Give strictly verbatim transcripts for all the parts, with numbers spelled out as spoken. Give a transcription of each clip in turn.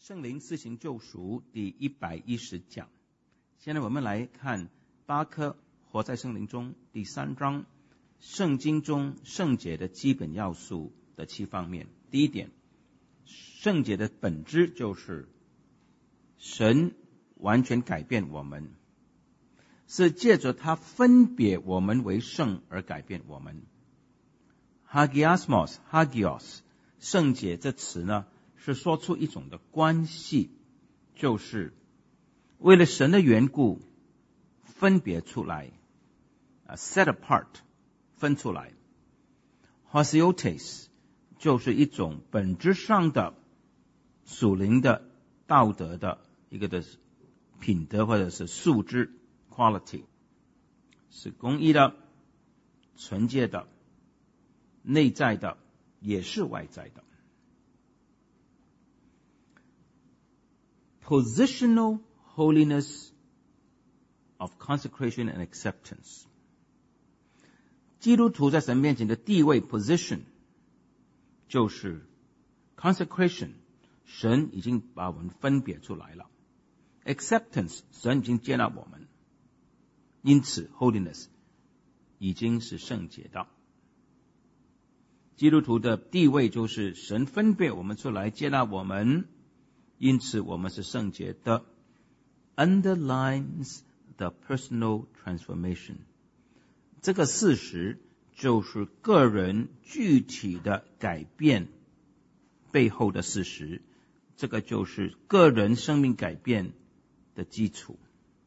圣灵施行救赎第一百一十讲。现在我们来看巴科活在圣灵中第三章，圣经中圣洁的基本要素的七方面。第一点，圣洁的本质就是神完全改变我们，是借着他分别我们为圣而改变我们。hagiasmos hagios 圣洁这词呢，是说出一种的关系，就是为了神的缘故分别出来， set apart 分出来。 hasiotes 就是一种本质上的属灵的道德的一个的品德或者是素质 quality， 是公义的、纯洁的、内在的，也是外在的。Positional holiness of consecration and acceptance， 基督徒在神面前的地位 position 就是 consecration， 神已经把我们分别出来了， acceptance 神已经接纳我们，因此 holiness 已经是圣洁的。基督徒的地位就是神分别我们出来，接纳我们，因此我们是圣洁的。 underlines the personal transformation， 这个事实就是个人具体的改变背后的事实，这个就是个人生命改变的基础。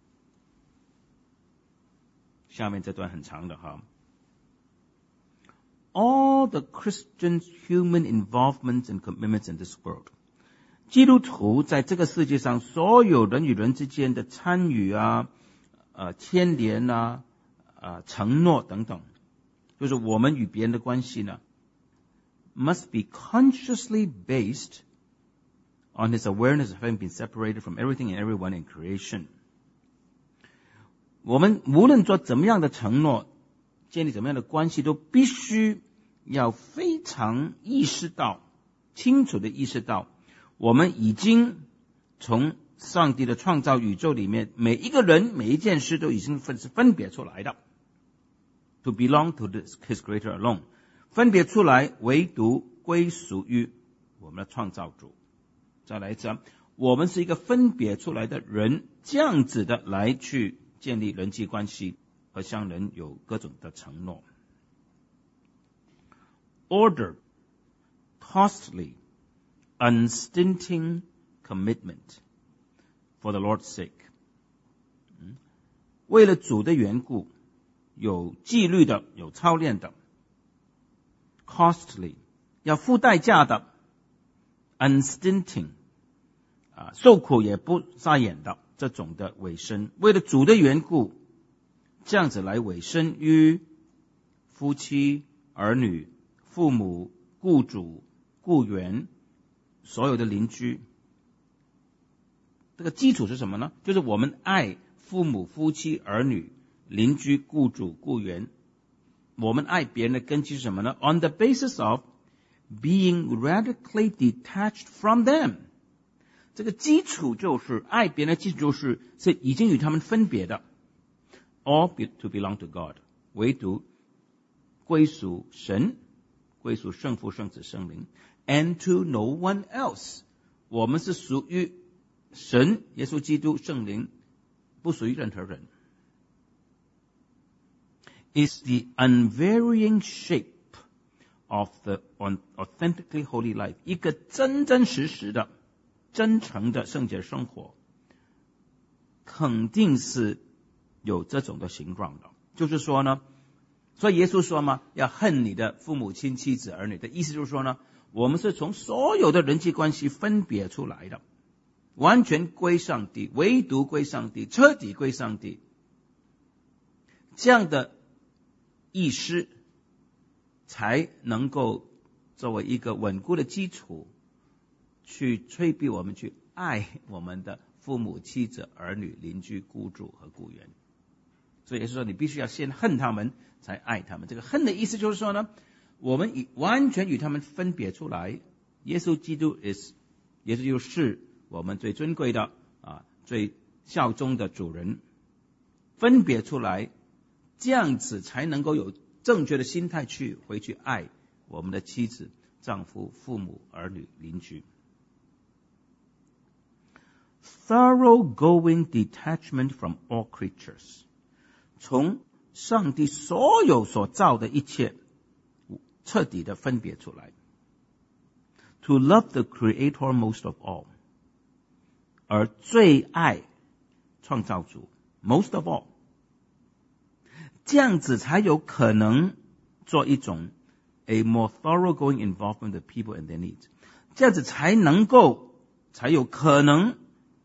下面这段很长的哈。All the Christians' human involvements and commitments in this world， 基督徒在这个世界上所有人与人之间的参与啊、呃牵连啊、呃承诺等等，就是我们与别人的关系呢 must be consciously based on his awareness of having been separated from everything and everyone in creation。 我们无论做怎么样的承诺，建立怎么样的关系，都必须要非常意识到，清楚的意识到，我们已经从上帝的创造宇宙里面，每一个人每一件事都已经分是分别出来的。 To belong to this, his creator alone， 分别出来，唯独归属于我们的创造主。再来讲，我们是一个分别出来的人，这样子的来去建立人际关系和向人有各种的承诺。 Order costly unstinting commitment for the Lord's sake， 为了主的缘故，有纪律的，有操练的。 costly 要付代价的， unstinting 啊，受苦也不眨眼的这种的委身，为了主的缘故，这样子来委身于夫妻、儿女、父母、雇主、雇员，所有的邻居。这个基础是什么呢？就是我们爱父母、夫妻、儿女、邻居、雇主、雇员。我们爱别人的根基是什么呢？ On the basis of being radically detached from them， 这个基础就是爱别人的基础就是是已经与他们分别的。 All to belong to God， 唯独归属神，归属圣父、圣子、圣灵。 And to no one else， 我们是属于神、耶稣基督、圣灵，不属于任何人。 Is the unvarying shape of the authentically holy life， 一个真真实实的真诚的圣洁生活肯定是有这种的形状的。就是说呢，所以耶稣说嘛，要恨你的父母亲、妻子、儿女，的意思就是说呢，我们是从所有的人际关系分别出来的，完全归上帝，唯独归上帝，彻底归上帝。这样的意识才能够作为一个稳固的基础，去催逼我们去爱我们的父母、妻子、儿女、邻居、雇主和雇员。所以也就是说，你必须要先恨他们，才爱他们。这个恨的意思就是说呢，我们完全与他们分别出来。耶稣基督 is， 耶稣就是我们最尊贵的啊最效忠的主人，分别出来，这样子才能够有正确的心态去回去爱我们的妻子、丈夫、父母、儿女、邻居。Thoroughgoing detachment from all creatures， 从上帝所有所造的一切彻底的分别出来。To love the Creator most of all， 而最爱创造主 most of all， 这样子才有可能做一种 a more thoroughgoing involvement of people and their needs， 这样子才能够才有可能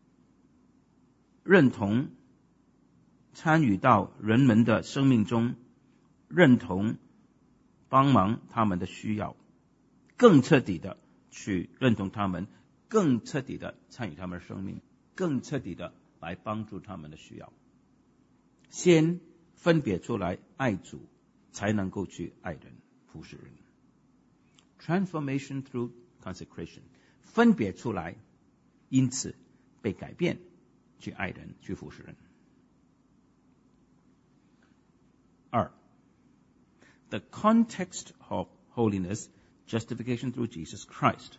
认同参与到人们的生命中，认同帮忙他们的需要，更彻底的去认同他们，更彻底的参与他们的生命，更彻底的来帮助他们的需要。先分别出来爱主，才能够去爱人、服侍人。Transformation through consecration， 分别出来，因此被改变，去爱人，去服侍人。二 The context of holiness, justification through Jesus Christ，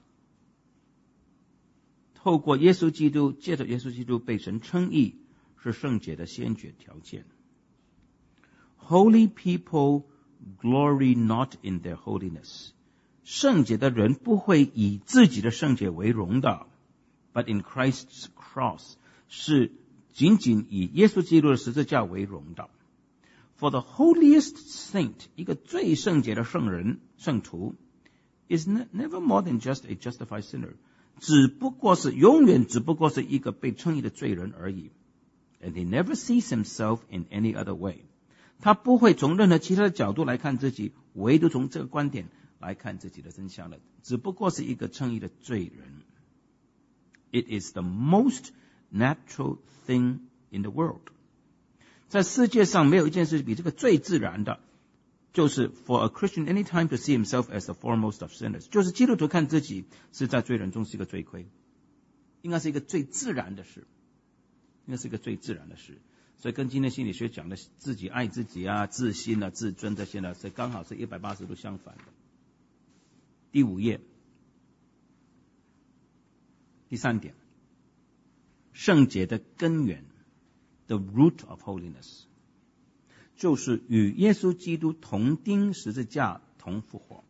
透过耶稣基督，借着耶稣基督被神称义，是圣洁的先决条件。Holy people glory not in their holiness， 圣洁的人不会以自己的圣洁为荣的， but in Christ's cross， 是仅仅以耶稣基督的十字架为荣的。For the holiest saint， 一个最圣洁的圣人、圣徒 is never more than just a justified sinner， 只不过是永远只不过是一个被称义的罪人而已。And he never sees himself in any other way， 他不会从任何其他的角度来看自己，唯独从这个观点来看自己的真相了，只不过是一个称义的罪人。It is the most natural thing in the world，在世界上没有一件事比这个最自然的，就是 for a Christian any time to see himself as the foremost of sinners， 就是基督徒看自己是在罪人中是一个罪魁，应该是一个最自然的事，应该是一个最自然的事。所以跟今天心理学讲的自己爱自己啊、自信啊、自尊这些呢，是刚好是一百八十度相反的。第五页，第三点，圣洁的根源。The root of holiness， 就是与耶稣基督同钉十字架同复活。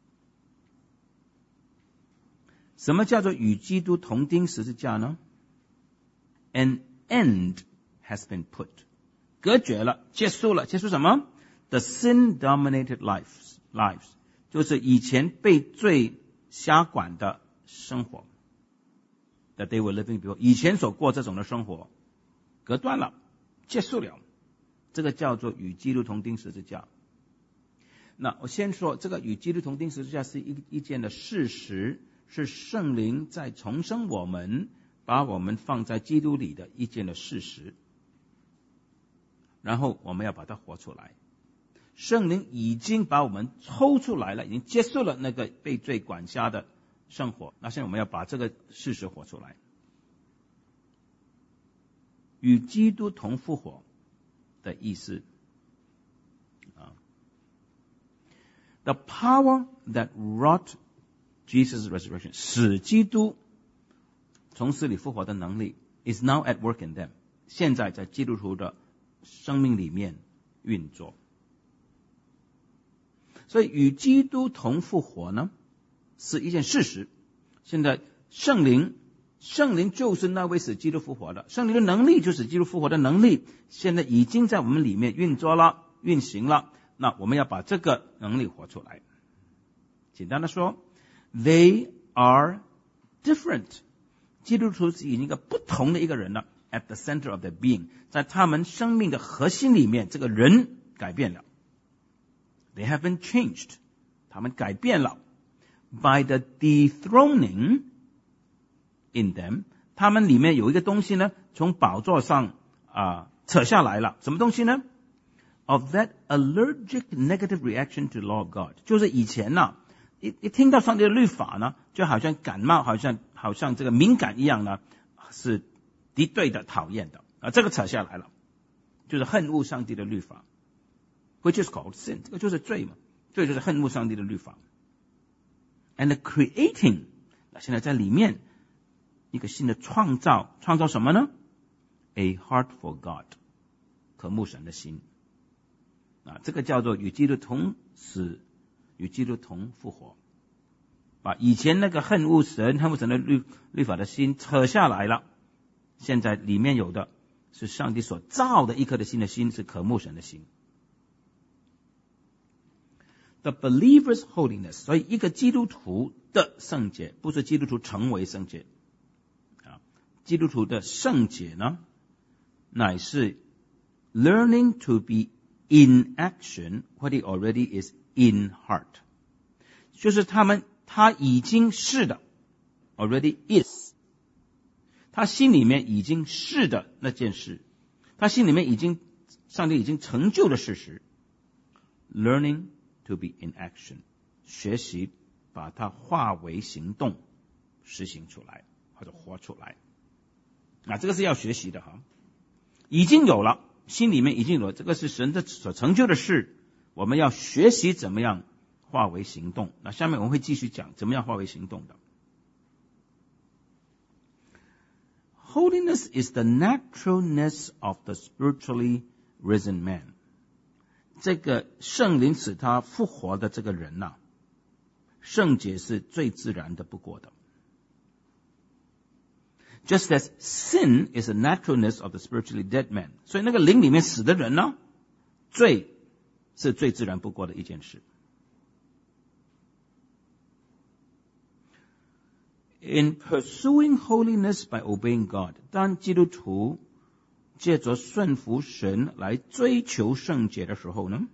什么叫做与基督同钉十字架呢？ An end has been put， 隔绝了，结束了，结束什么？ The sin-dominated lives， lives， 就是以前被罪辖管的生活。That they were living before， 以前所过这种的生活，隔断了。结束了，这个叫做与基督同钉十字架。那我先说，这个与基督同钉十字架是一一件的事实，是圣灵在重生我们，把我们放在基督里的一件的事实。然后我们要把它活出来。圣灵已经把我们抽出来了，已经结束了那个被罪管辖的生活。那现在我们要把这个事实活出来。与基督同复活的意思啊 ，The power that wrought Jesus' resurrection， 使基督从死里复活的能力 is now at work in them， 现在在基督徒的生命里面运作。所以与基督同复活呢，是一件事实。现在圣灵。圣灵就是那位使基督复活的，圣灵的能力就是基督复活的能力，现在已经在我们里面运作了、运行了。那我们要把这个能力活出来。简单的说 ，They are different。基督徒是一个不同的一个人了 ，at the center of their being， 在他们生命的核心里面，这个人改变了。They have been changed， 他们改变了 by the dethroning in them， 他们里面有一个东西呢，从宝座上啊、呃、扯下来了。什么东西呢 ？Of that allergic negative reaction to the law of God， 就是以前呢、啊，一一听到上帝的律法呢，就好像感冒，好像好像这个敏感一样呢， 是敌对的、讨厌的啊，这个扯下来了，就是恨恶上帝的律法 ，which is called sin， 这个就是罪嘛，罪就是恨恶上帝的律法。And creating， 那现在在里面一个新的创造，创造什么呢 ？A heart for God， 渴慕神的心啊，这个叫做与基督同死，与基督同复活。把以前那个恨恶神、恨恶神的律律法的心扯下来了，现在里面有的是上帝所造的一颗的新的心，是渴慕神的心。The believer's holiness， 所以一个基督徒的圣洁，不是基督徒成为圣洁啊，基督徒的圣洁呢，乃是 learning to be in action what he already is in heart， 就是他们他已经是的 already is， 他心里面已经是的那件事，他心里面已经上帝已经成就的事实 learning to be in action， 学习把它化为行动，实行出来或者活出来啊，这个是要学习的哈，已经有了，心里面已经有了，这个是神的所成就的事，我们要学习怎么样化为行动。那下面我们会继续讲怎么样化为行动的。Holiness is the naturalness of the spiritually risen man。这个圣灵使他复活的这个人呐、啊，圣洁是最自然的不过的。Just as sin is the naturalness of the spiritually dead man， 所以那个灵里面死的人呢，罪是最自然不过的一件事。In pursuing holiness by obeying God， 当基督徒借着顺服神来追求圣洁的时候呢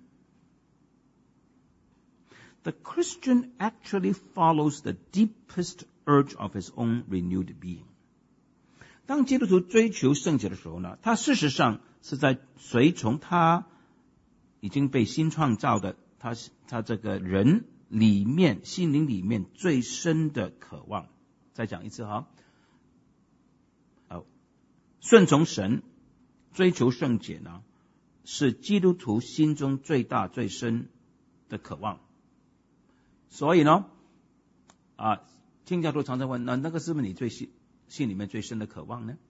，the Christian actually follows the deepest urge of his own renewed being。当基督徒追求圣洁的时候呢，他事实上是在随从他已经被新创造的他他这个人里面心灵里面最深的渴望。再讲一次哈，好，顺从神。追求圣洁呢，是基督徒心中最大最深的渴望。所以呢，啊，听教徒常常问，那那个是不是你最心心里面最深的渴望呢？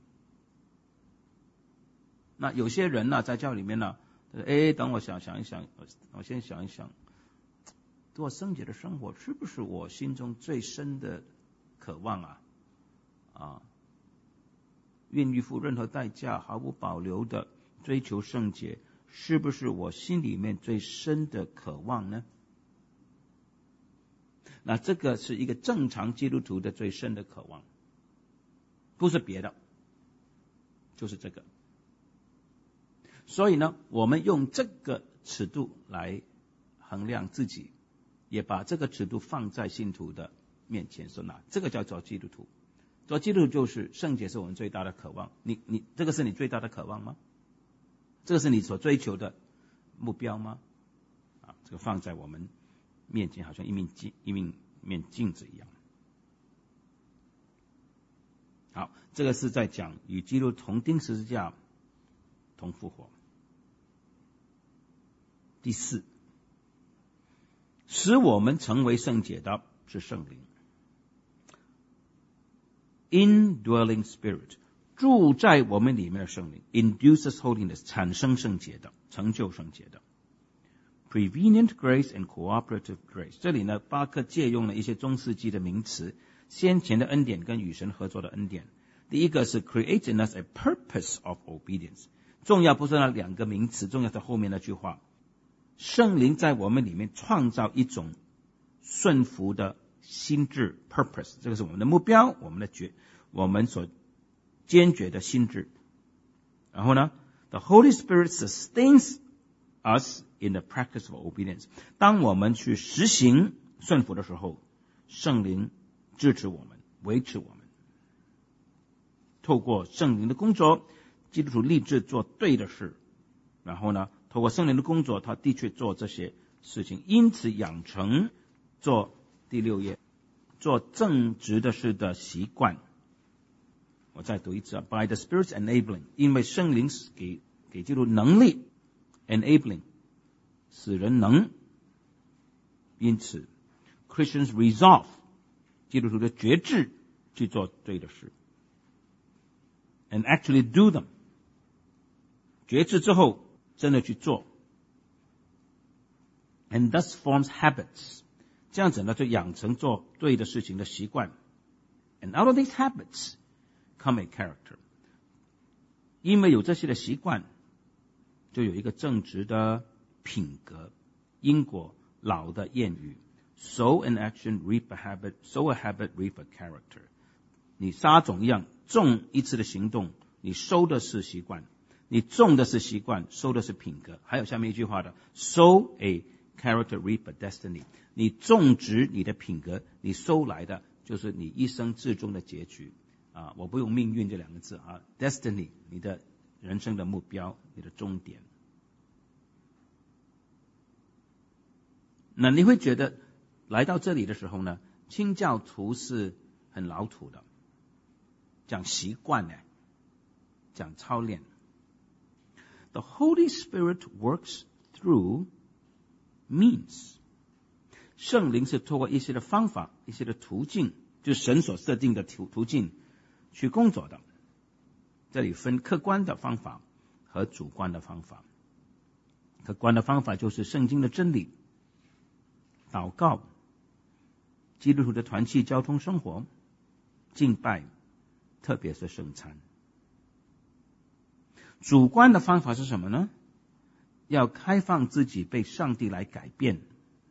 那有些人呢，在教里面呢，哎，等我想想一想，我先想一想，做圣洁的生活是不是我心中最深的渴望啊？啊。愿意付任何代价，毫无保留的追求圣洁，是不是我心里面最深的渴望呢？那这个是一个正常基督徒的最深的渴望，不是别的，就是这个。所以呢，我们用这个尺度来衡量自己，也把这个尺度放在信徒的面前说，那这个叫做基督徒。做基督徒就是圣洁是我们最大的渴望，你你这个是你最大的渴望吗？这个是你所追求的目标吗？啊，这个放在我们面前好像一面镜一面面镜子一样。好，这个是在讲与基督同钉十字架同复活。第四，使我们成为圣洁的是圣灵。Indwelling Spirit， 住在我们里面的圣灵 induces holiness， 产生圣洁的，成就圣洁的。Prevenient grace and cooperative grace， 这里呢，巴克借用了一些中世纪的名词，先前的恩典跟与神合作的恩典。第一个是 create in us a purpose of obedience， 重要不是那两个名词，重要在后面那句话，圣灵在我们里面创造一种顺服的心智 purpose， 这个是我们的目标，我们的决，我们所坚决的心智。然后呢 ，the Holy Spirit sustains us in the practice of obedience。当我们去实行顺服的时候，圣灵支持我们，维持我们。透过圣灵的工作，基督徒立志做对的事。然后呢，透过圣灵的工作，他的确做这些事情，因此养成做第六页做正直的事的习惯。我我再读一次啊 ，by the Spirit's enabling， 因为圣灵给给基督能力 ，enabling， 使人能，因此 Christians resolve， 基督徒的决志去做对的事 ，and actually do them， 决志之后真的去做 ，and thus forms habits， 这样子呢就养成做对的事情的习惯 ，and out of these habits come a character， 因为有这些的习惯，就有一个正直的品格。英国老的谚语 ，sow an action, reap a habit, sow a habit, reap a character。你撒种一样，种一次的行动，你收的是习惯；你种的是习惯，收的是品格。还有下面一句话的 ，sow a character, reap a destiny。你种植你的品格，你收来的就是你一生至终的结局。啊，我不用命运这两个字啊 ，destiny， 你的人生的目标，你的终点。那你会觉得来到这里的时候呢，清教徒是很老土的，讲习惯呢，讲操练。The Holy Spirit works through means， 圣灵是透过一些的方法，一些的途径，就是神所设定的途途径去工作的。这里分客观的方法和主观的方法。客观的方法就是圣经的真理、祷告、基督徒的团契交通生活、敬拜，特别是圣餐。主观的方法是什么呢？要开放自己被上帝来改变，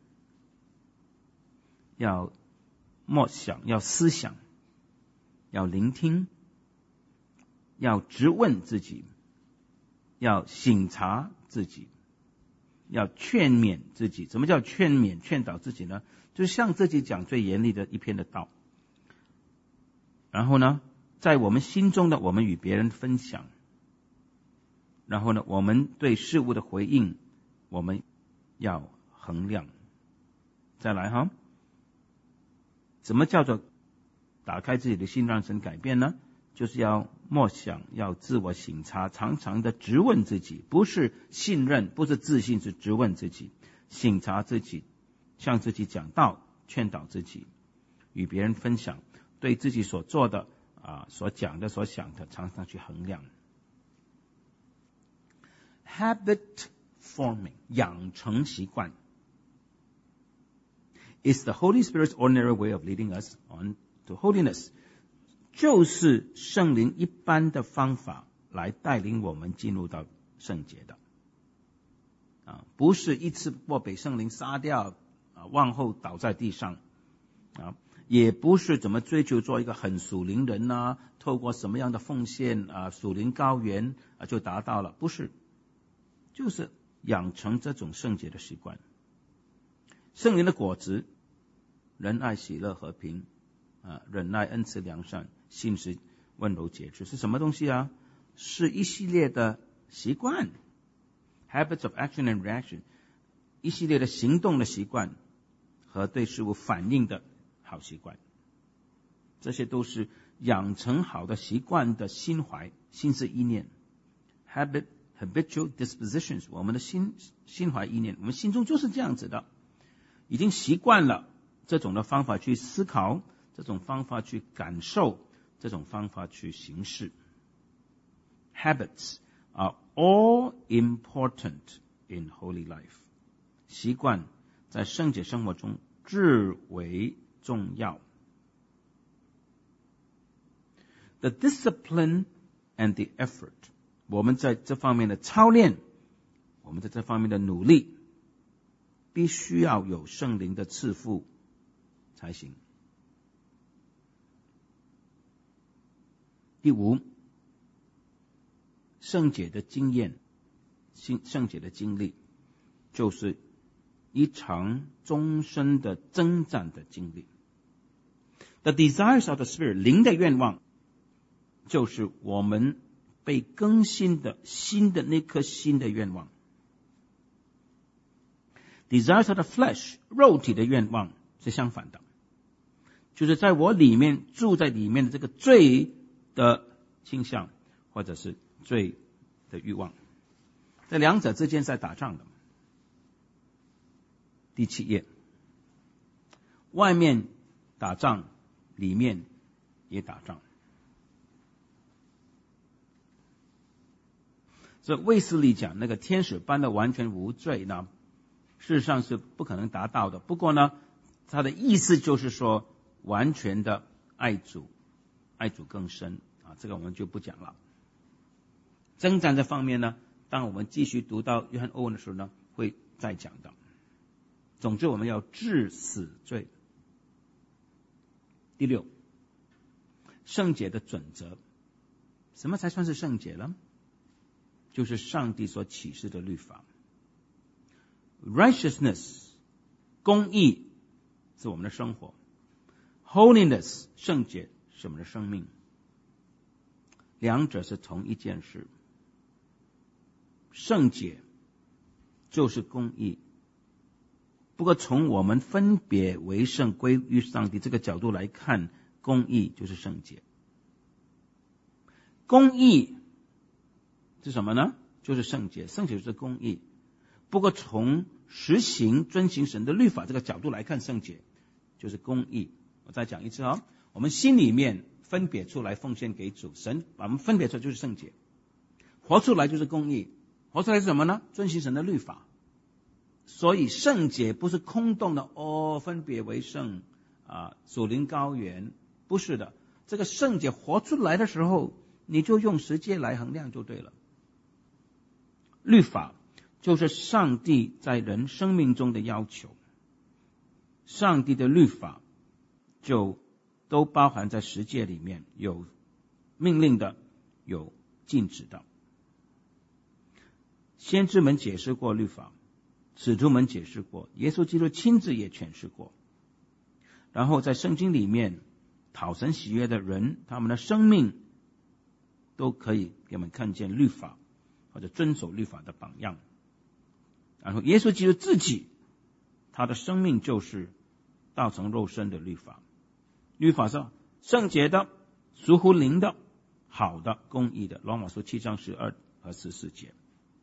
要默想，要思想，要聆听，要质问自己，要省察自己，要劝勉自己。什么叫劝勉劝导自己呢？就是向自己讲最严厉的一篇的道，然后呢，在我们心中的我们与别人分享，然后呢，我们对事物的回应我们要衡量。再来哈，什么叫做打开自己的心让神改变呢？就是要默想，要自我省察，常常的质问自己，不是信任，不是自信，是质问自己，省察自己，向自己讲道，劝导自己，与别人分享，对自己所做的啊、所讲的、所想的，常常去衡量。Habit forming， 养成习惯 is the Holy Spirit's ordinary way of leading us on to holiness， 就是圣灵一般的方法来带领我们进入到圣洁的。啊，不是一次过被圣灵杀掉，啊，往后倒在地上，啊，也不是怎么追求做一个很属灵人呐、啊，透过什么样的奉献啊，属灵高原啊就达到了，不是。就是养成这种圣洁的习惯。圣灵的果子，仁爱、喜乐、和平，啊，忍耐、恩慈、良善、信实、温柔、节制，是什么东西啊？是一系列的习惯 ，habits of action and reaction， 一系列的行动的习惯和对事物反应的好习惯。这些都是养成好的习惯的心怀、心思意念 ，habit。habitual dispositions， 我们的心心怀意念，我们心中就是这样子的，已经习惯了这种的方法去思考，这种方法去感受，这种方法去行事。Habits are all important in holy life， 习惯在圣洁生活中至为重要。The discipline and the effort，我们在这方面的操练，我们在这方面的努力，必须要有圣灵的赐福才行。第五，圣洁的经验，圣洁的经历，就是一场终身的征战的经历。The desires of the Spirit， 灵的愿望，就是我们被更新的新的那颗心的愿望。Desires of the flesh， 肉体的愿望是相反的，就是在我里面住在里面的这个罪的倾向或者是罪的欲望，这两者之间是在打仗的。第七页，外面打仗，里面也打仗。所以卫斯理讲那个天使般的完全无罪呢，事实上是不可能达到的。不过呢，他的意思就是说，完全的爱主，爱主更深啊，这个我们就不讲了。征战这方面呢，当我们继续读到约翰欧文的时候呢，会再讲的。总之，我们要治死罪。第六，圣洁的准则，什么才算是圣洁呢？就是上帝所启示的律法。Righteousness， 公义是我们的生活。Holiness， 圣洁是我们的生命。两者是同一件事。圣洁就是公义。不过从我们分别为圣归于上帝这个角度来看，公义就是圣洁。公义是什么呢？就是圣洁，圣洁就是公义。不过从实行遵行神的律法这个角度来看，圣洁就是公义。我再讲一次哦，我们心里面分别出来奉献给主，神把我们分别出来就是圣洁，活出来就是公义。活出来是什么呢？遵行神的律法。所以圣洁不是空洞的哦，分别为圣啊，属灵高原，不是的。这个圣洁活出来的时候，你就用十诫来衡量就对了。律法就是上帝在人生命中的要求，上帝的律法就都包含在十诫里面，有命令的，有禁止的。先知们解释过律法，使徒们解释过，耶稣基督亲自也诠释过。然后在圣经里面，讨神喜悦的人，他们的生命都可以给我们看见律法或者遵守律法的榜样。然后耶稣基督自己，他的生命就是道成肉身的律法。律法是圣洁的，属乎灵的，好的，公义的。罗马书七章十二和十四节。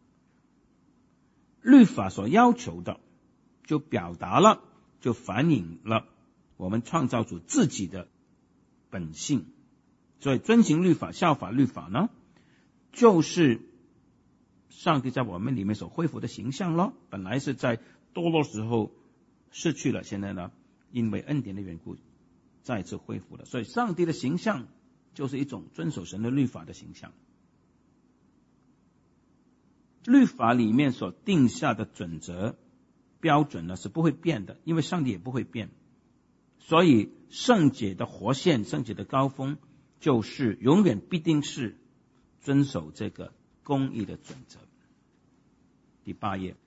律法所要求的，就表达了，就反映了我们创造主自己的本性。所以遵行律法、效法律法呢，就是上帝在我们里面所恢复的形象咯。本来是在堕落时候失去了，现在呢，因为恩典的缘故，再次恢复了。所以上帝的形象就是一种遵守神的律法的形象。律法里面所定下的准则标准呢，是不会变的，因为上帝也不会变。所以圣洁的活现，圣洁的高峰，就是永远必定是遵守这个公义的准则。第八页，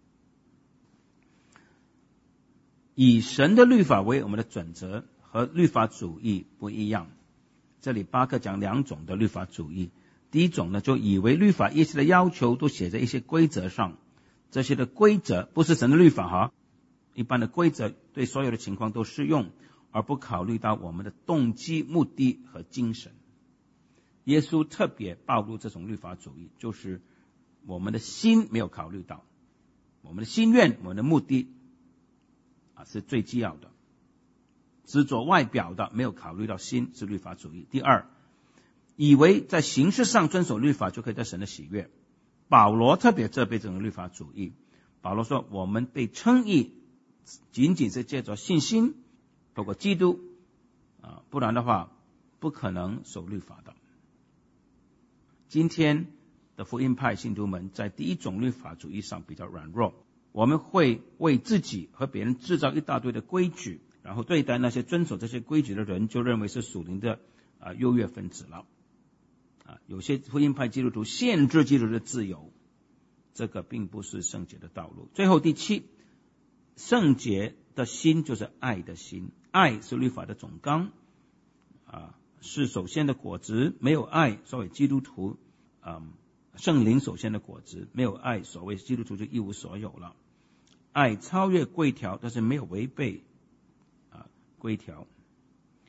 以神的律法为我们的准则，和律法主义不一样。这里巴克讲两种的律法主义。第一种呢，就以为律法一切的要求都写在一些规则上，这些的规则不是神的律法哈，一般的规则对所有的情况都适用，而不考虑到我们的动机、目的和精神。耶稣特别暴露这种律法主义，就是我们的心没有考虑到，我们的心愿、我们的目的啊是最基要的。执着外表的，没有考虑到心，是律法主义。第二，以为在形式上遵守律法就可以得神的喜悦。保罗特别责备这种律法主义。保罗说，我们被称义仅仅是借着信心，透过基督啊，不然的话不可能守律法的。今天的福音派信徒们在第一种律法主义上比较软弱，我们会为自己和别人制造一大堆的规矩，然后对待那些遵守这些规矩的人，就认为是属灵的啊优越分子了。啊，有些福音派基督徒限制基督徒的自由，这个并不是圣洁的道路。最后第七，圣洁的心就是爱的心，爱是律法的总纲，啊，是首先的果子，没有爱，所谓基督徒，嗯，圣灵首先的果子，没有爱，所谓基督徒就一无所有了。爱超越规条，但是没有违背啊规条。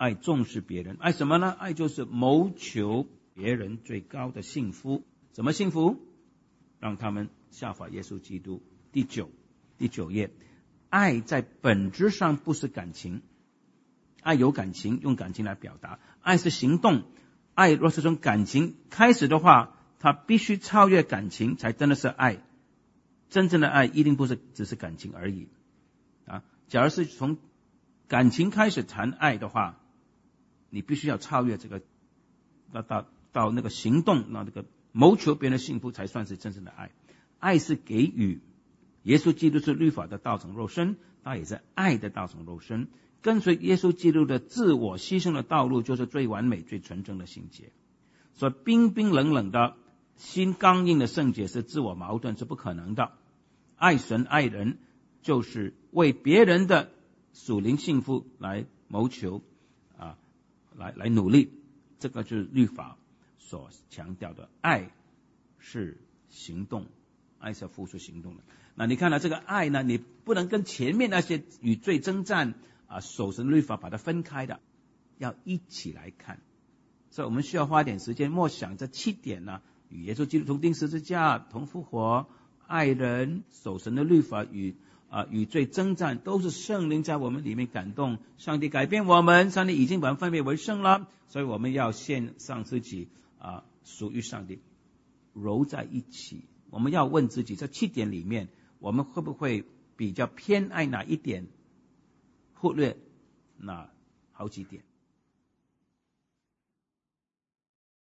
爱重视别人，爱什么呢？爱就是谋求别人最高的幸福。怎么幸福？让他们效法耶稣基督。第九，第九页，爱在本质上不是感情，爱有感情，用感情来表达，爱是行动。爱若是从感情开始的话，它必须超越感情才真的是爱。真正的爱一定不是只是感情而已啊！假如是从感情开始谈爱的话，你必须要超越这个，到到到那个行动，那这个谋求别人的幸福才算是真正的爱。爱是给予，耶稣基督是律法的道成肉身，他也是爱的道成肉身。跟随耶稣基督的自我牺牲的道路，就是最完美、最纯正的圣洁。所以冰冰冷冷的心刚硬的圣洁是自我矛盾，是不可能的。爱神爱人，就是为别人的属灵幸福来谋求啊，来来努力。这个就是律法所强调的，爱是行动，爱是付出行动的。那你看到这个爱呢，你不能跟前面那些与罪征战啊，守神律法把它分开的，要一起来看。所以我们需要花点时间默想这七点呢，与耶稣基督同钉十字架、同复活、爱人、守神的律法与啊与罪征战，都是圣灵在我们里面感动，上帝改变我们，上帝已经把我们分别为圣了，所以我们要献上自己啊，属于上帝，揉在一起。我们要问自己，这七点里面，我们会不会比较偏爱哪一点，忽略哪好几点？